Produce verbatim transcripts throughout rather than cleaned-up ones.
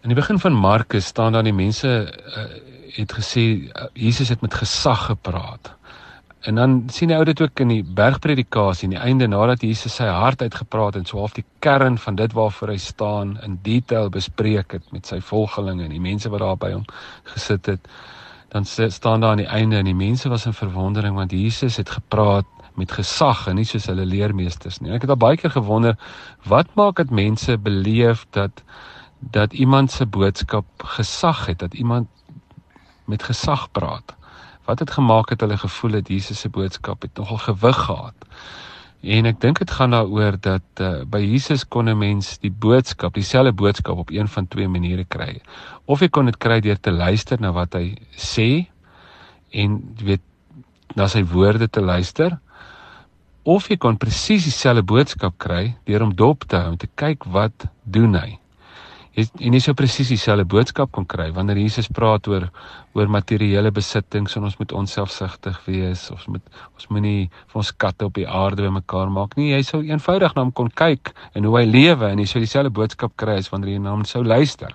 In die begin van Markus staan daar die mense uh, het gesê, uh, Jesus het met gesag gepraat. En dan sien die ou dit ook in die bergpredikasie, in die einde, nadat Jesus sy hart uitgepraat en so half die kern van dit waarvoor hy staan, in detail bespreek het met sy volgelinge en die mense wat daar by hom gesit het, dan staan daar aan die einde, en die mense was in verwondering, want Jesus het gepraat met gesag, en nie soos hulle leermeesters nie. En ek het al baie keer gewonder, wat maak dat mense beleef dat, dat iemand se boodskap gesag het, dat iemand met gesag praat? Wat het gemaak het hulle gevoel het Jesus se boodskap het nogal gewig gehad? En ek dink dit gaan daaroor dat uh, by Jesus kon 'n mens die boodskap, dieselfde boodskap op een van twee maniere kry. Of jy kon dit kry deur te luister na wat hy sê en weet na sy woorde te luister, of jy kon presies dieselfde boodskap kry deur hom dop te hou en te kyk wat doen hy. En jy sou presies dieselfde boodskap kon kry wanneer Jesus praat oor oor materiële besittings en ons moet onselfsugtig wees, ons moet ons moenie vir ons katte op die aarde bymekaar maak nie. Jy sou eenvoudig na hom kon kyk en hoe hy lewe, en jy sou dieselfde boodskap kry as wanneer jy na hom sou luister.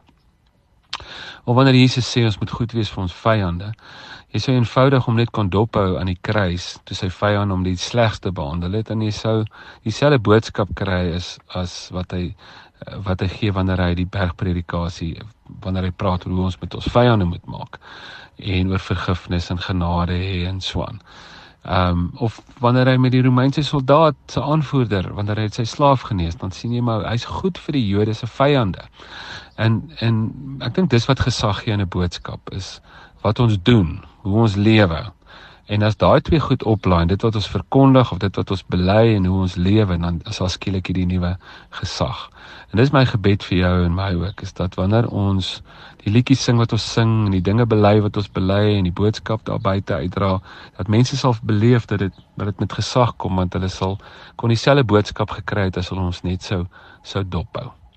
Of wanneer Jesus sê ons moet goed wees vir ons vyande, jy sou eenvoudig hom net kon dophou aan die kruis toe sy vyand hom die slegste behandel het, en jy sou dieselfde boodskap kry as as wat hy wat hy gee wanneer hy die bergpredikasie, wanneer hy praat oor hoe ons met ons vyande moet maak, en oor vergifnis en genade hê en so aan. Um, of wanneer hy met die Romeinse soldaat, sy aanvoerder, wanneer hy sy slaaf genees, dan sien jy maar, hy's goed vir die Jode se vyande. En, en ek dink dis wat gesag gee in 'n boodskap, is wat ons doen, hoe ons lewe. En as daai twee goed oplaai, dit wat ons verkondig, of dit wat ons bely en hoe ons lewe, dan is daar skielik hierdie nuwe gesag. En dis my gebed vir jou en my ook, is dat wanneer ons die liedjies sing wat ons sing, en die dinge bely wat ons bely, en die boodskap daar buite uitdra, dat mense sal beleef dat dit, dat dit met gesag kom, want hulle sal kon dieselfde boodskap gekry het as hulle ons net sou, sou dophou.